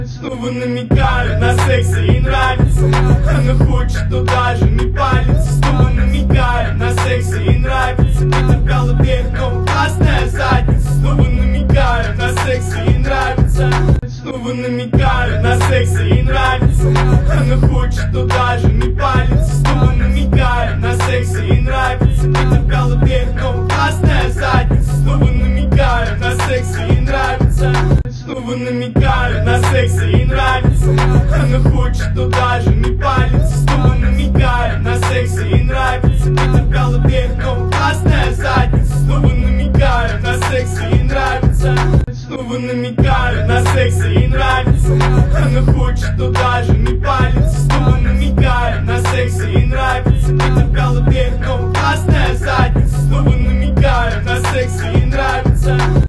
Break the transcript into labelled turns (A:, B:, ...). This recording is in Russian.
A: Снова намекаю на сексе, ей нравится. Она хочет, но даже не палится. Снова намекаю на сексе, ей нравится. Потерпела вверх, но классная задница. Снова намекаю на сексе, ей нравится. Снова намекаю на сексе, ей нравится. Она хочет, но даже не палится. Снова намекаю на сексе, ей нравится. Потерпела вверх, но классная задница. Снова намекаю на сексе, ей нравится. Снова намекаю на сексе, ей нравится. Она хочет, но даже не палится. Снова намекаю на сексе, ей нравится. Потерпела вверх, но классная задница. Снова намекаю на сексе, ей нравится. Снова намекаю на сексе, ей нравится. Она хочет, но даже не палится. Снова намекаю на сексе, ей нравится. Потерпела вверх, но классная задница.